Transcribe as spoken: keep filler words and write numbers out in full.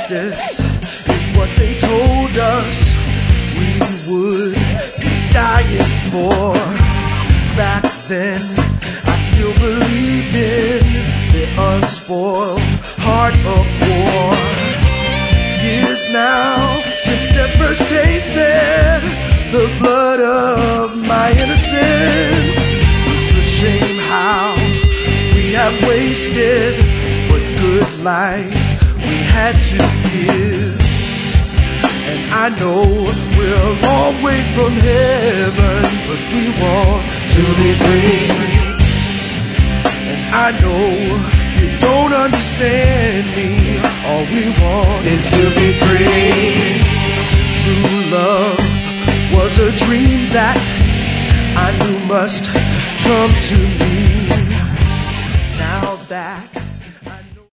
justice is what they told us we would be dying for. Back then, I still believed in the unspoiled heart of war. Years now since death first tasted the blood of my innocence. It's a shame how we have wasted what good life we had to give. And I know we're a long way from heaven, but we want to be free. And I know you don't understand me. All we want is to be free. True love was a dream that I knew must come to me. Now that